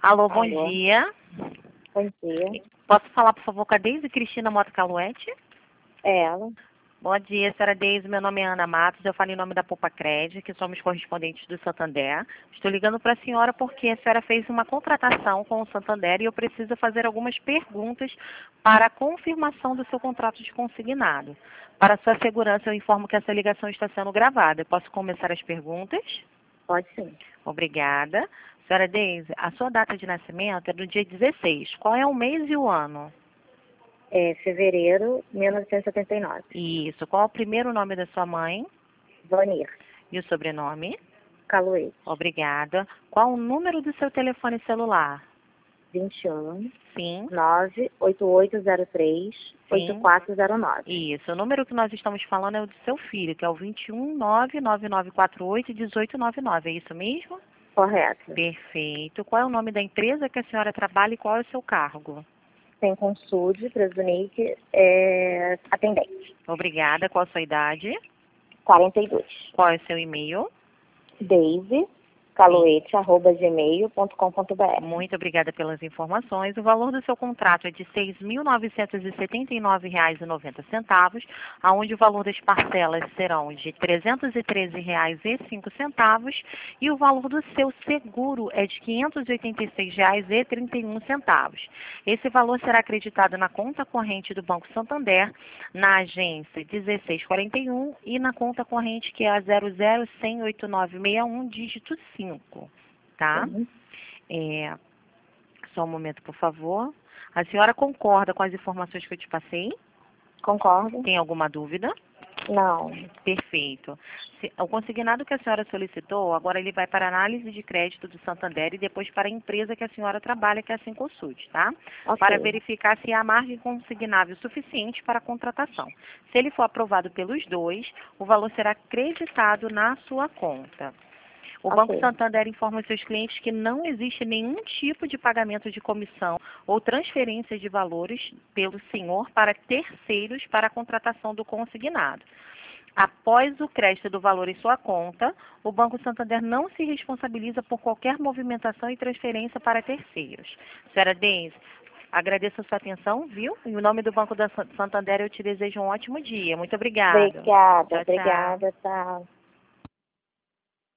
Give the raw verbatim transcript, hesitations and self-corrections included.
Alô, bom Alô. dia. Bom dia. Posso falar, por favor, com a Deise Cristina Mota Caluete? É ela. Bom dia, senhora Deise. Meu nome é Ana Matos. Eu falo em nome da Poupa Cred, que somos correspondentes do Santander. Estou ligando para a senhora porque a senhora fez uma contratação com o Santander e eu preciso fazer algumas perguntas para a confirmação do seu contrato de consignado. Para sua segurança, eu informo que essa ligação está sendo gravada. Posso começar as perguntas? Pode sim. Obrigada. Senhora Deise, a sua data de nascimento é do dia dezesseis. Qual é o mês e o ano? É fevereiro de mil novecentos e setenta e nove. Isso. Qual é o primeiro nome da sua mãe? Vanir. E o sobrenome? Caluete. Obrigada. Qual o número do seu telefone celular? vinte e um, Sim. nove oito oito zero três, oito Sim. quatro zero nove. Isso. O número que nós estamos falando é o do seu filho, que é o vinte e um, nove nove nove quatro oito, um oito nove nove. É isso mesmo? Correto. Perfeito. Qual é o nome da empresa que a senhora trabalha e qual é o seu cargo? Tem consulde, Presunic, é atendente. Obrigada. Qual a sua idade? quarenta e dois. Qual é o seu e-mail? Deise, caluete, arroba gmail ponto com ponto br. Muito obrigada pelas informações. O valor do seu contrato é de seis mil novecentos e setenta e nove reais e noventa centavos, aonde o valor das parcelas serão de trezentos e treze reais e cinco centavos e o valor do seu seguro é de quinhentos e oitenta e seis reais e trinta e um centavos. Esse valor será acreditado na conta corrente do Banco Santander, na agência dezesseis quarenta e um e na conta corrente que é a zero zero um zero oito nove seis um, dígito cinco. Tá? Sim. É, só um momento, por favor. A senhora concorda com as informações que eu te passei? Concordo? Tem alguma dúvida? Não. Perfeito. Se- o consignado que a senhora solicitou, agora ele vai para a análise de crédito do Santander e depois para a empresa que a senhora trabalha, que é a Sincosud, tá? Ok. Para verificar se há margem consignável suficiente para a contratação. Se ele for aprovado pelos dois, o valor será creditado na sua conta. O Ok. Banco Santander informa os seus clientes que não existe nenhum tipo de pagamento de comissão ou transferência de valores pelo senhor para terceiros para a contratação do consignado. Após o crédito do valor em sua conta, o Banco Santander não se responsabiliza por qualquer movimentação e transferência para terceiros. Senhora Deise, agradeço a sua atenção, viu? Em nome do Banco da Santander, eu te desejo um ótimo dia. Muito obrigada. Obrigada, Tchau, tchau. obrigada, tchau.